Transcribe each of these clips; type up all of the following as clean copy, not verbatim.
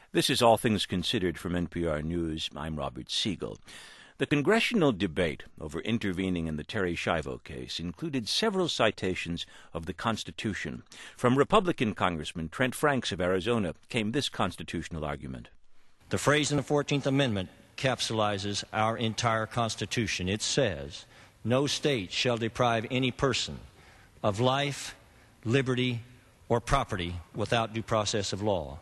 This is All Things Considered from NPR News. I'm Robert Siegel. The congressional debate over intervening in the Terri Schiavo case included several citations of the Constitution. From Republican Congressman Trent Franks of Arizona came this constitutional argument. The phrase in the 14th Amendment capsulizes our entire Constitution. It says, "No state shall deprive any person of life, liberty, or property without due process of law."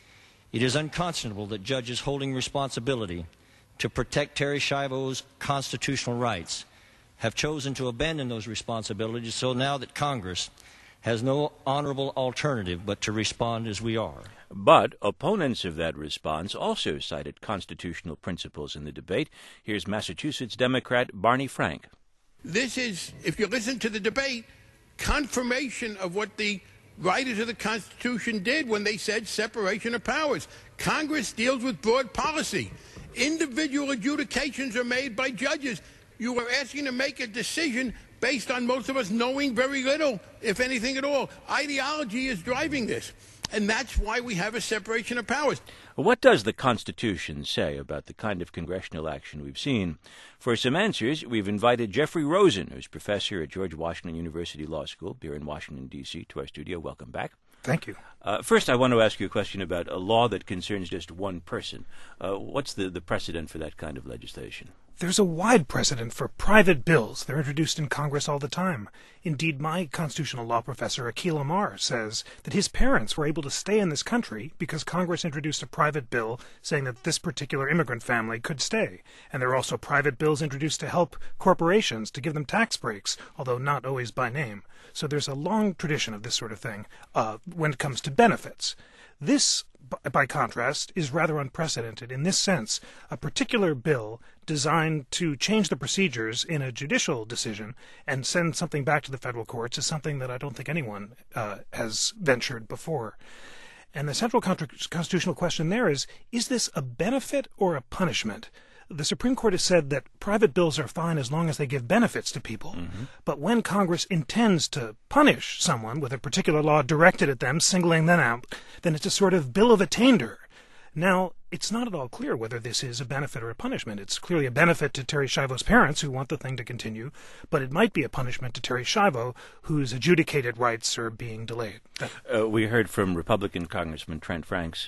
It is unconscionable that judges holding responsibility to protect Terri Schiavo's constitutional rights have chosen to abandon those responsibilities, so now that Congress has no honorable alternative but to respond as we are. But opponents of that response also cited constitutional principles in the debate. Here's Massachusetts Democrat Barney Frank. This is, if you listen to the debate, confirmation of what the writers of the Constitution did when they said separation of powers. Congress deals with broad policy. Individual adjudications are made by judges. You are asking to make a decision based on most of us knowing very little, if anything at all. Ideology is driving this, and that's why we have a separation of powers. What does the Constitution say about the kind of congressional action we've seen? For some answers, we've invited Jeffrey Rosen, who's professor at George Washington University Law School here in Washington, D.C., to our studio. Welcome back. Thank you. First, I want to ask you a question about a law that concerns just one person. What's the precedent for that kind of legislation? There's a wide precedent for private bills. They're introduced in Congress all the time. Indeed, my constitutional law professor, Akhil Amar, says that his parents were able to stay in this country because Congress introduced a private bill saying that this particular immigrant family could stay. And there are also private bills introduced to help corporations, to give them tax breaks, although not always by name. So there's a long tradition of this sort of thing when it comes to benefits. This, by contrast, is rather unprecedented in this sense. A particular bill designed to change the procedures in a judicial decision and send something back to the federal courts is something that I don't think anyone has ventured before. And the central constitutional question there is this a benefit or a punishment? The Supreme Court has said that private bills are fine as long as they give benefits to people. Mm-hmm. But when Congress intends to punish someone with a particular law directed at them, singling them out, then it's a sort of bill of attainder. Now, it's not at all clear whether this is a benefit or a punishment. It's clearly a benefit to Terri Schiavo's parents, who want the thing to continue, but it might be a punishment to Terri Schiavo, whose adjudicated rights are being delayed. We heard from Republican Congressman Trent Franks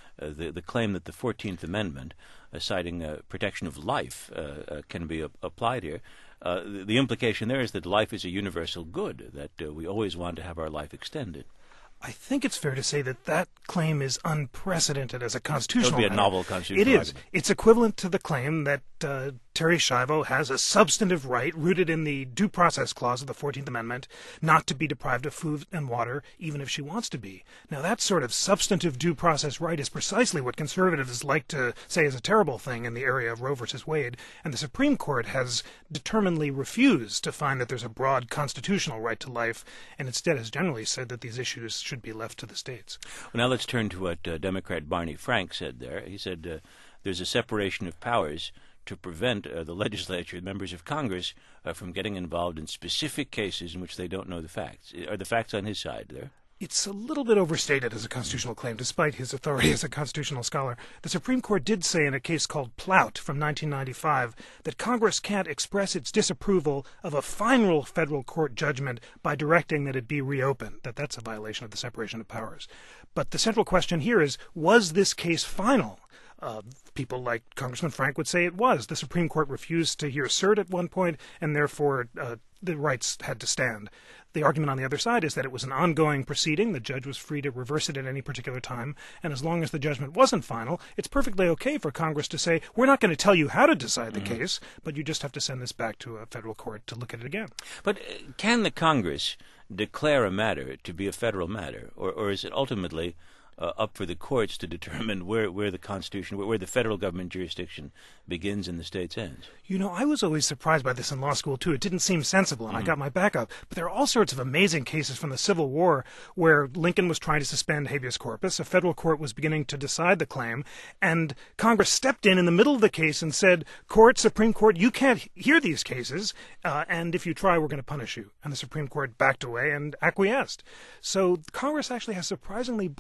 the claim that the 14th Amendment, citing protection of life, can be applied here. The implication there is that life is a universal good, that we always want to have our life extended. I think it's fair to say that that claim is unprecedented as a constitutional matter. It would be a novel constitutional It is. argument. It's equivalent to the claim that Terri Schiavo has a substantive right rooted in the Due Process Clause of the 14th Amendment not to be deprived of food and water, even if she wants to be. Now, that sort of substantive due process right is precisely what conservatives like to say is a terrible thing in the area of Roe v. Wade, and the Supreme Court has determinedly refused to find that there's a broad constitutional right to life, and instead has generally said that these issues should be left to the states. Well, now let's turn to what Democrat Barney Frank said there. He said there's a separation of powers to prevent the legislature, members of Congress, from getting involved in specific cases in which they don't know the facts. Are the facts on his side there? It's a little bit overstated as a constitutional claim, despite his authority as a constitutional scholar. The Supreme Court did say in a case called Plout from 1995 that Congress can't express its disapproval of a final federal court judgment by directing that it be reopened, that that's a violation of the separation of powers. But the central question here is, was this case final? People like Congressman Frank would say it was. The Supreme Court refused to hear cert at one point, and therefore the rights had to stand. The argument on the other side is that it was an ongoing proceeding. The judge was free to reverse it at any particular time, and as long as the judgment wasn't final, it's perfectly okay for Congress to say, we're not going to tell you how to decide the case, but you just have to send this back to a federal court to look at it again. But can the Congress declare a matter to be a federal matter, or is it ultimately up for the courts to determine where the Constitution, where the federal government jurisdiction begins and the states ends? You know, I was always surprised by this in law school, too. It didn't seem sensible, and I got my backup. But there are all sorts of amazing cases from the Civil War where Lincoln was trying to suspend habeas corpus, a federal court was beginning to decide the claim, and Congress stepped in the middle of the case and said, Supreme Court, you can't hear these cases, and if you try, we're going to punish you. And the Supreme Court backed away and acquiesced. So Congress actually has surprisingly broad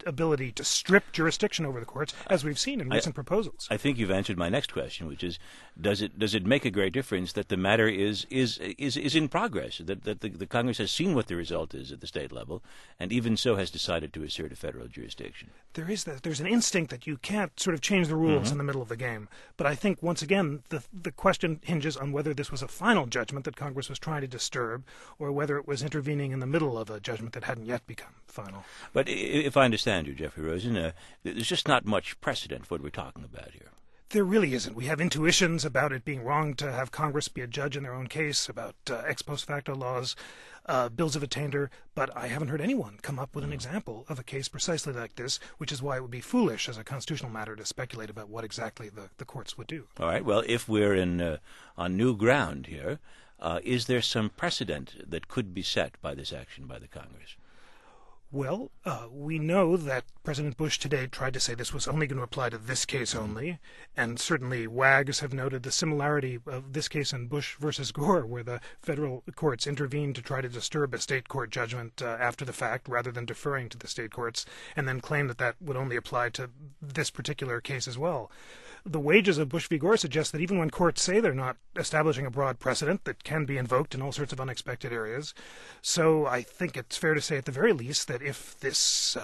ability to strip jurisdiction over the courts, as we've seen in recent proposals. I think you've answered my next question, which is, does it make a great difference that the matter is in progress, that the Congress has seen what the result is at the state level, and even so has decided to assert a federal jurisdiction? There's an instinct that you can't sort of change the rules in the middle of the game. But I think, once again, the question hinges on whether this was a final judgment that Congress was trying to disturb, or whether it was intervening in the middle of a judgment that hadn't yet become final. But if I understand you, Jeffrey Rosen, there's just not much precedent for what we're talking about here. There really isn't. We have intuitions about it being wrong to have Congress be a judge in their own case, about ex post facto laws, bills of attainder, but I haven't heard anyone come up with an example of a case precisely like this, which is why it would be foolish as a constitutional matter to speculate about what exactly the courts would do. All right. Well, if we're on new ground here, is there some precedent that could be set by this action by the Congress? Well, we know that President Bush today tried to say this was only going to apply to this case only, and certainly WAGs have noted the similarity of this case and Bush versus Gore, where the federal courts intervened to try to disturb a state court judgment after the fact, rather than deferring to the state courts, and then claim that would only apply to this particular case as well. The wages of Bush v. Gore suggest that even when courts say they're not establishing a broad precedent that can be invoked in all sorts of unexpected areas, so I think it's fair to say at the very least that if this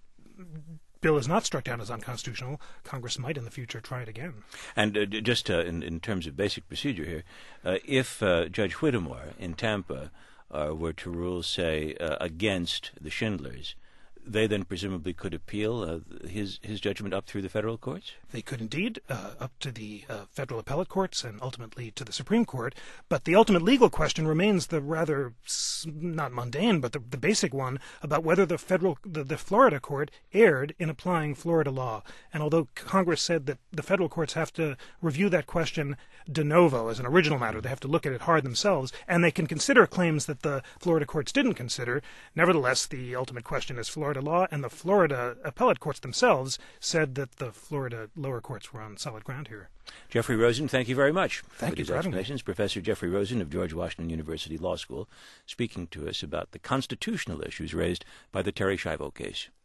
bill is not struck down as unconstitutional, Congress might in the future try it again. And just in terms of basic procedure here, if Judge Whittemore in Tampa were to rule, say, against the Schindlers, they then presumably could appeal his judgment up through the federal courts? They could indeed, up to the federal appellate courts and ultimately to the Supreme Court. But the ultimate legal question remains the rather, not mundane, but the basic one about whether the Florida court erred in applying Florida law. And although Congress said that the federal courts have to review that question de novo as an original matter, they have to look at it hard themselves, and they can consider claims that the Florida courts didn't consider, nevertheless, the ultimate question is Florida law, and the Florida appellate courts themselves said that the Florida lower courts were on solid ground here. Jeffrey Rosen, thank you very much. Thank you for having me. Professor Jeffrey Rosen of George Washington University Law School, speaking to us about the constitutional issues raised by the Terri Schiavo case.